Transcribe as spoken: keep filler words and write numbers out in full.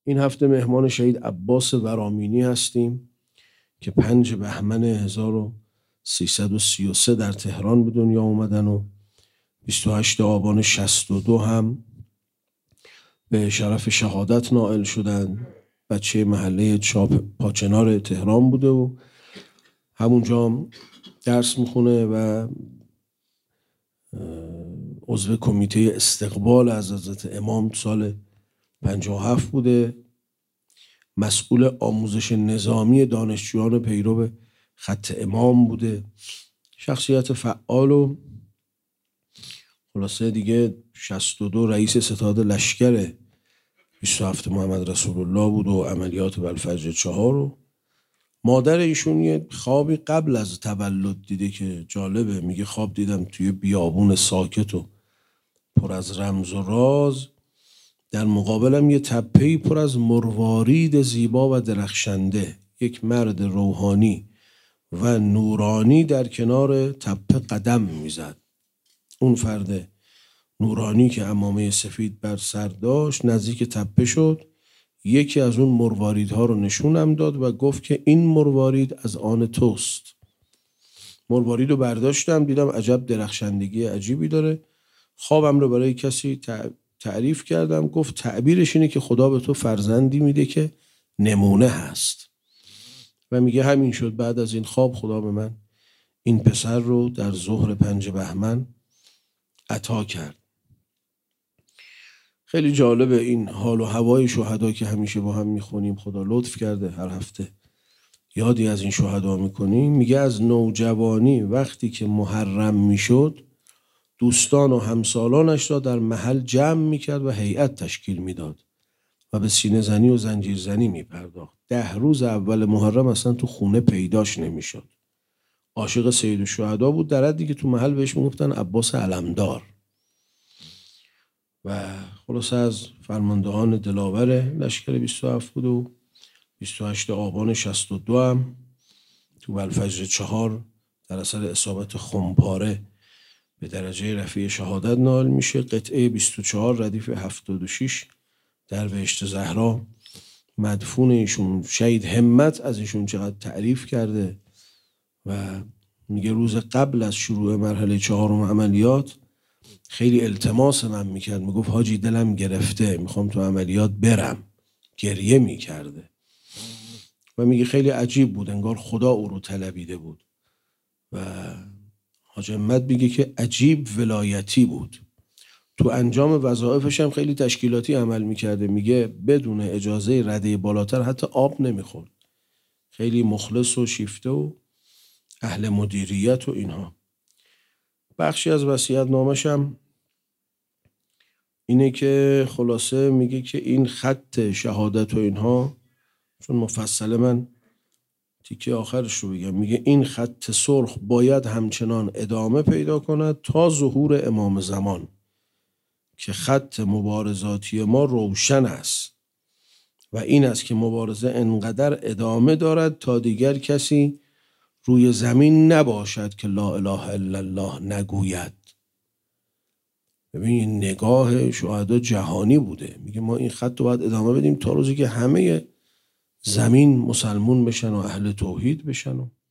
این هفته مهمان شهید عباس ورامینی هستیم که پنج بهمن هزار و سیصد و سی و سه در تهران به دنیا اومدن و بیست و هشت آبان شصت و دو هم به شرف شهادت نائل شدن. بچه محله چاپ پاچنار تهران بوده و همونجا هم درس میخونه و عضو کمیته استقبال از حضرت امام سال پنجاه و هفت بوده. مسئول آموزش نظامی دانشجویان پیرو خط امام بوده. شخصیت فعال و خلاصه دیگه شصت و دو رئیس ستاد لشکر بیست و هفت محمد رسول الله بود و عملیات بلفجر چهار. و مادر ایشون یه خوابی قبل از تولد دیده که جالبه. میگه خواب دیدم توی بیابون ساکت و پر از رمز و راز، در مقابلم یه تپه‌ای پر از مروارید زیبا و درخشنده. یک مرد روحانی و نورانی در کنار تپه قدم میزد. اون فرد نورانی که عمامه سفید بر سر داشت نزدیک تپه شد، یکی از اون مرواریدها رو نشونم داد و گفت که این مروارید از آن توست. مروارید رو برداشتم، دیدم عجب درخشندگی عجیبی داره. خوابم رو برای کسی تعریف کردم، گفت تعبیرش اینه که خدا به تو فرزندی میده که نمونه هست. و میگه همین شد. بعد از این خواب خدا به من این پسر رو در ظهر پنج بهمن عطا کرد. خیلی جالبه این حال و هوای شهدا که همیشه با هم میخونیم. خدا لطف کرده هر هفته یادی از این شهدا میکنیم. میگه از نوجوانی وقتی که محرم میشد دوستان و همسالانش را در محل جمع میکرد و هیئت تشکیل میداد و به سینه زنی و زنجیر زنی میپرداخت. ده روز اول محرم اصلا تو خونه پیداش نمیشد. عاشق سید الشهدا بود. در حدی که تو محل بهش میگفتن عباس علمدار. و خلاصه از فرماندهان دلاور لشکر بیست و هفت بود و بیست و هشت آبان شصت و دو هم تو بلفجر چهار در اثر اصابت خمپاره به درجه رفیع شهادت نائل میشه. قطعه بیست و چهار ردیف هفتاد و شش در بهشت زهرا مدفون ایشون. شهید همت از ایشون چقدر تعریف کرده و میگه روز قبل از شروع مرحله چهارم عملیات خیلی التماس من میکرد، میگفت حاجی دلم گرفته میخوام تو عملیات برم. گریه میکرده و میگه خیلی عجیب بود، انگار خدا او رو طلبیده بود. و حاج همت میگه که عجیب ولایتی بود. تو انجام وظایفش هم خیلی تشکیلاتی عمل میکرده. میگه بدون اجازه رده بالاتر حتی آب نمیخورد. خیلی مخلص و شیفته و اهل مدیریت و اینها. بخشی از وصیت نامش هم اینه که خلاصه میگه که این خط شهادت و اینها، چون مفصل من تیکه آخرش رو بگم، میگه این خط سرخ باید همچنان ادامه پیدا کند تا ظهور امام زمان که خط مبارزاتی ما روشن است و این است که مبارزه انقدر ادامه دارد تا دیگر کسی روی زمین نباشد که لا اله الا الله نگوید. ببین نگاه شهدا جهانی بوده. میگه ما این خط رو باید ادامه بدیم تا روزی که همه زمین مسلمون بشن و اهل توحید بشن. و